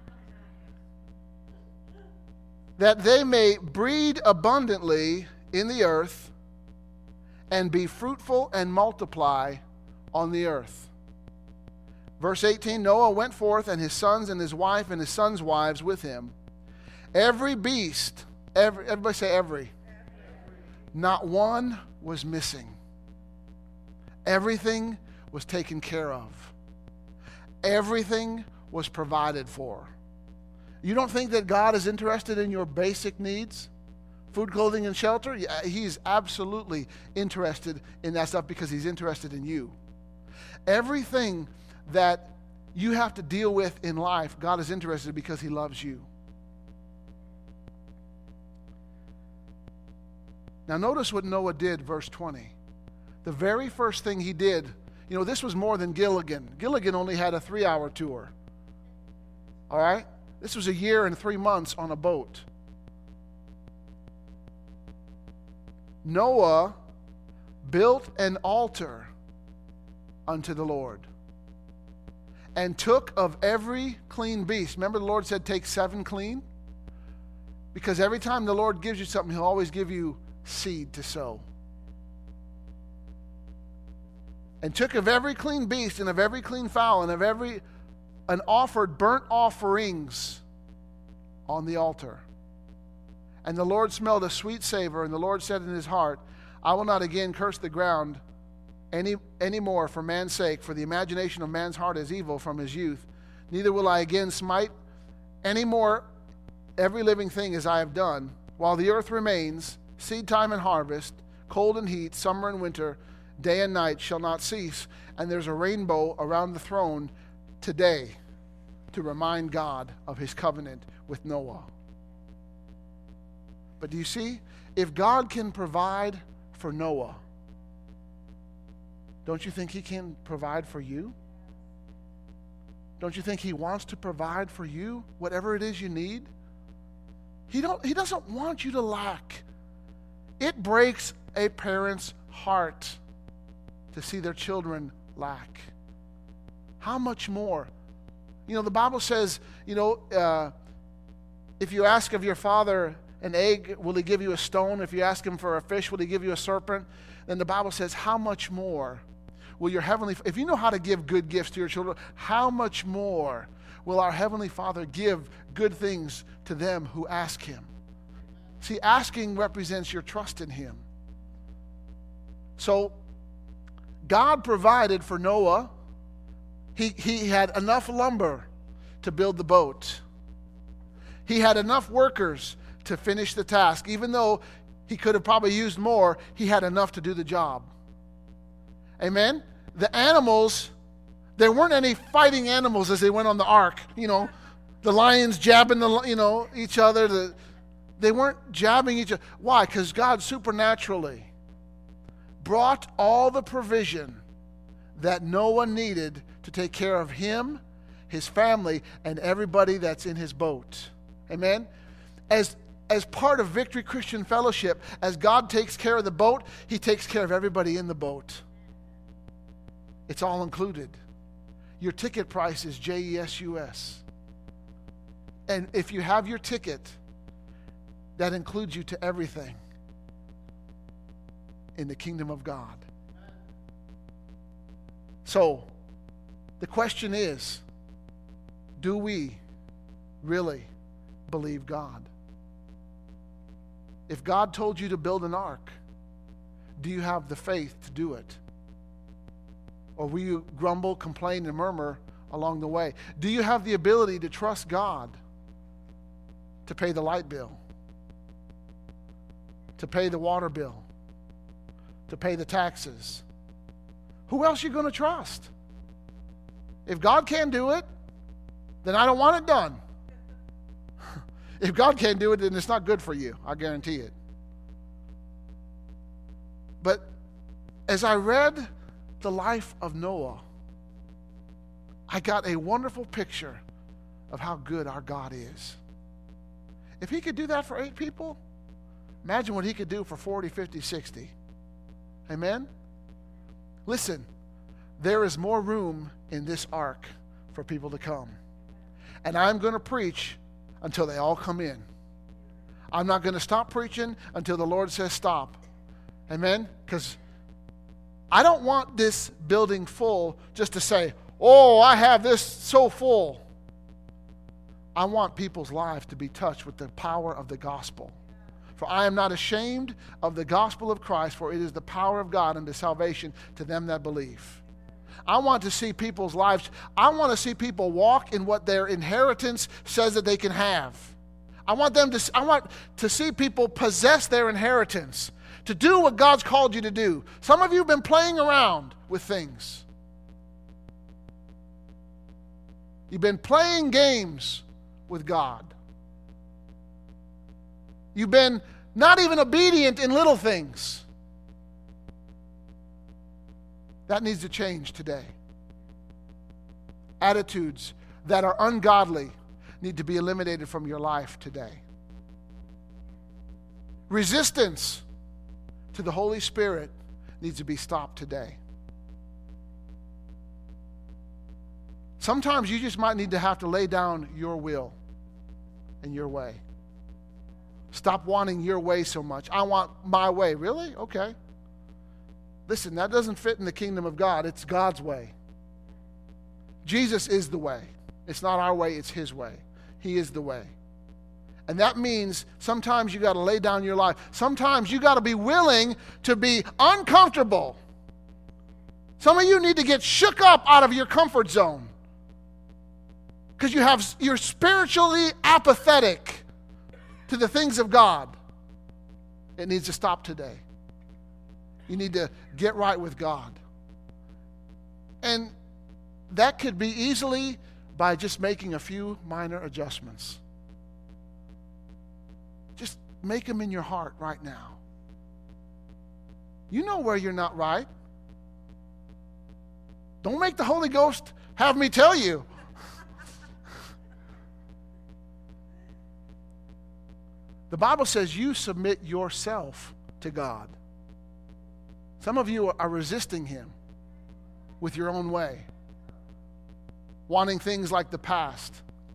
That they may breed abundantly in the earth and be fruitful and multiply on the earth. Verse eighteen, Noah went forth, and his sons and his wife and his sons' wives with him. Every beast, every, everybody say every. every. Not one was missing. Everything was taken care of. Everything was provided for. You don't think that God is interested in your basic needs? Food, clothing, and shelter? Yeah, he's absolutely interested in that stuff because he's interested in you. Everything that you have to deal with in life, God is interested because he loves you. Now notice what Noah did, verse twenty. The very first thing he did, you know, this was more than Gilligan. Gilligan only had a three-hour tour. All right? This was a year and three months on a boat. Noah built an altar unto the Lord and took of every clean beast. Remember the Lord said take seven clean? Because every time the Lord gives you something, he'll always give you seed to sow. And took of every clean beast and of every clean fowl and of every, and offered burnt offerings on the altar. And the Lord smelled a sweet savor, and the Lord said in his heart, I will not again curse the ground any, any more for man's sake, for the imagination of man's heart is evil from his youth. Neither will I again smite any more every living thing as I have done. While the earth remains, seed time and harvest, cold and heat, summer and winter, day and night shall not cease. And there's a rainbow around the throne today to remind God of his covenant with Noah. But do you see? If God can provide for Noah, don't you think he can provide for you? Don't you think he wants to provide for you whatever it is you need? He don't, he doesn't want you to lack. It breaks a parent's heart to see their children lack. How much more? You know, the Bible says, you know, uh, if you ask of your father an egg, will he give you a stone? If you ask him for a fish, will he give you a serpent? Then the Bible says, how much more will your heavenly, if you know how to give good gifts to your children, how much more will our heavenly Father give good things to them who ask him? See, asking represents your trust in him. So, God provided for Noah. He, he had enough lumber to build the boat. He had enough workers to finish the task. Even though he could have probably used more, he had enough to do the job. Amen? The animals, there weren't any fighting animals as they went on the ark. You know, the lions jabbing the, you know, each other. The, they weren't jabbing each other. Why? Because God supernaturally brought all the provision that Noah needed to take care of him, his family, and everybody that's in his boat. Amen? As, as part of Victory Christian Fellowship, as God takes care of the boat, he takes care of everybody in the boat. It's all included. Your ticket price is J E S U S. And if you have your ticket, that includes you to everything in the kingdom of God. So, the question is, do we really believe God? If God told you to build an ark, do you have the faith to do it? Or will you grumble, complain, and murmur along the way? Do you have the ability to trust God to pay the light bill, to pay the water bill, to pay the taxes? Who else are you going to trust? If God can't do it, then I don't want it done. If God can't do it, then it's not good for you. I guarantee it. But as I read the life of Noah, I got a wonderful picture of how good our God is. If he could do that for eight people, imagine what he could do for forty, fifty, sixty. Amen? Listen, there is more room in this ark for people to come. And I'm going to preach until they all come in. I'm not going to stop preaching until the Lord says stop. Amen? Because I don't want this building full just to say, oh, I have this so full. I want people's lives to be touched with the power of the gospel. For I am not ashamed of the gospel of Christ, for it is the power of God unto salvation to them that believe. I want to see people's lives. I want to see people walk in what their inheritance says that they can have. I want them to, I want to see people possess their inheritance, to do what God's called you to do. Some of you have been playing around with things. You've been playing games with God. You've been not even obedient in little things. That needs to change today. Attitudes that are ungodly need to be eliminated from your life today. Resistance to the Holy Spirit needs to be stopped today. Sometimes you just might need to have to lay down your will and your way. Stop wanting your way so much. I want my way. Really? Okay. Listen, that doesn't fit in the kingdom of God. It's God's way. Jesus is the way. It's not our way, it's His way. He is the way. And that means sometimes you got to lay down your life. Sometimes you got to be willing to be uncomfortable. Some of you need to get shook up out of your comfort zone. Because you have, you're spiritually apathetic to the things of God. It needs to stop today. You need to get right with God. And that could be easily by just making a few minor adjustments. Just make them in your heart right now. You know where you're not right. Don't make the Holy Ghost have me tell you. The Bible says you submit yourself to God. Some of you are resisting Him with your own way, wanting things like the past.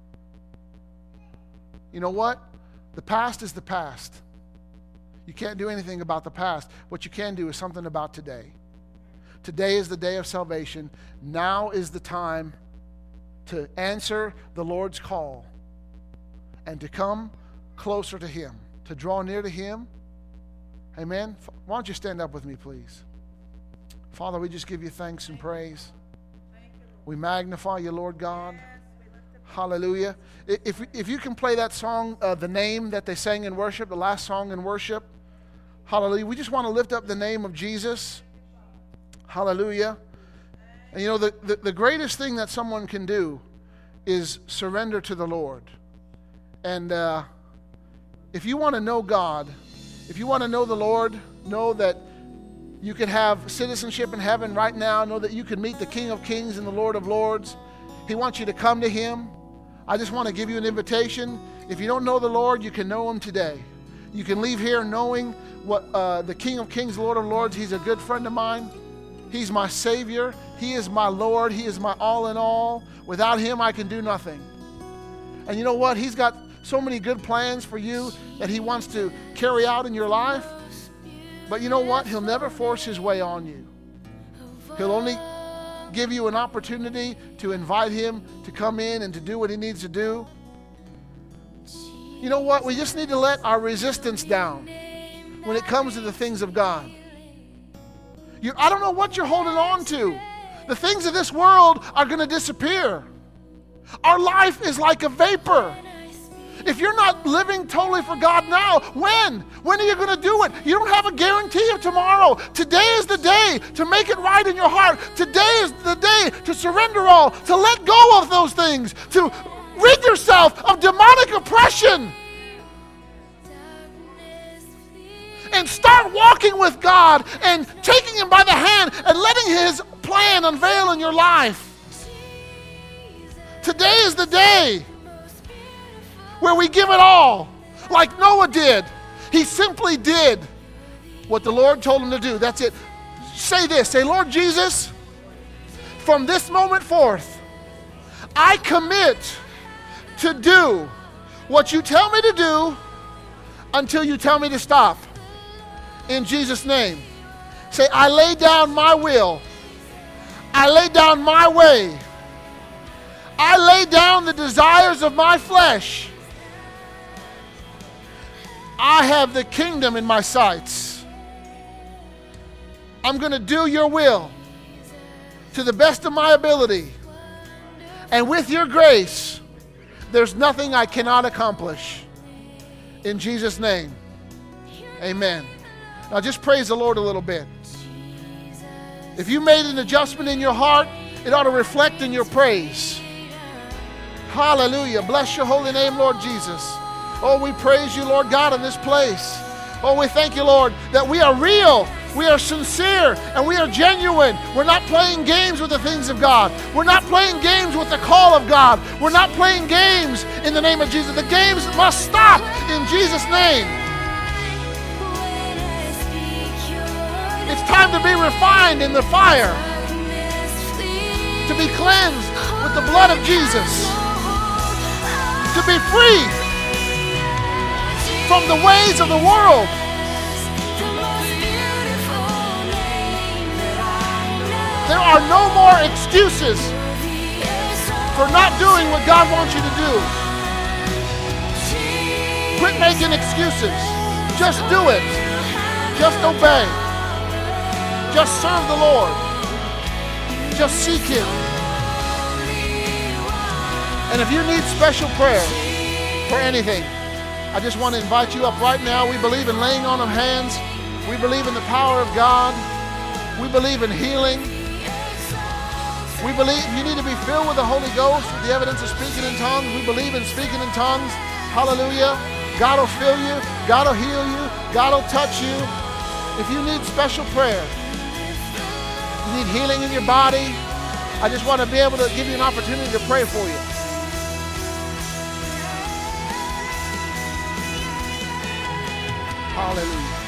You know what? The past is the past. You can't do anything about the past. What you can do is something about today. Today is the day of salvation. Now is the time to answer the Lord's call and to come closer to Him, to draw near to Him. Amen. Why don't you stand up with me, please? Father, we just give you thanks and praise. We magnify you, Lord God. Hallelujah. If, if you can play that song, uh, the name that they sang in worship, the last song in worship. Hallelujah. We just want to lift up the name of Jesus. Hallelujah. And you know, the, the, the greatest thing that someone can do is surrender to the Lord. And uh, if you want to know God, if you want to know the Lord, know that you can have citizenship in heaven right now. Know that you can meet the King of Kings and the Lord of Lords. He wants you to come to Him. I just want to give you an invitation. If you don't know the Lord, you can know Him today. You can leave here knowing what uh, the King of Kings, Lord of Lords, He's a good friend of mine. He's my Savior. He is my Lord. He is my all in all. Without Him, I can do nothing. And you know what? He's got so many good plans for you that He wants to carry out in your life. But you know what? He'll never force His way on you. He'll only give you an opportunity to invite Him to come in and to do what He needs to do. You know what? We just need to let our resistance down when it comes to the things of God. You, I don't know what you're holding on to. The things of this world are going to disappear. Our life is like a vapor. If you're not living totally for God now, when? When are you going to do it? You don't have a guarantee of tomorrow. Today is the day to make it right in your heart. Today is the day to surrender all, to let go of those things, to rid yourself of demonic oppression. And start walking with God and taking Him by the hand and letting His plan unveil in your life. Today is the day where we give it all, like Noah did. He simply did what the Lord told him to do. That's it. Say this. Say, Lord Jesus, from this moment forth, I commit to do what you tell me to do until you tell me to stop. In Jesus' name. Say, I lay down my will. I lay down my way. I lay down the desires of my flesh. I have the kingdom in my sights. I'm going to do your will to the best of my ability. And with your grace, there's nothing I cannot accomplish. In Jesus' name, amen. Now just praise the Lord a little bit. If you made an adjustment in your heart, it ought to reflect in your praise. Hallelujah. Bless your holy name, Lord Jesus. Oh, we praise you, Lord God, in this place. Oh, we thank you, Lord, that we are real, we are sincere, and we are genuine. We're not playing games with the things of God. We're not playing games with the call of God. We're not playing games in the name of Jesus. The games must stop in Jesus' name. It's time to be refined in the fire, to be cleansed with the blood of Jesus, to be free from the ways of the world. There are no more excuses for not doing what God wants you to do. Quit making excuses. Just do it. Just obey. Just serve the Lord. Just seek Him. And if you need special prayer for anything, I just want to invite you up right now. We believe in laying on of hands. We believe in the power of God. We believe in healing. We believe you need to be filled with the Holy Ghost with the evidence of speaking in tongues. We believe in speaking in tongues. Hallelujah. God will fill you. God will heal you. God will touch you. If you need special prayer, you need healing in your body, I just want to be able to give you an opportunity to pray for you. Hallelujah.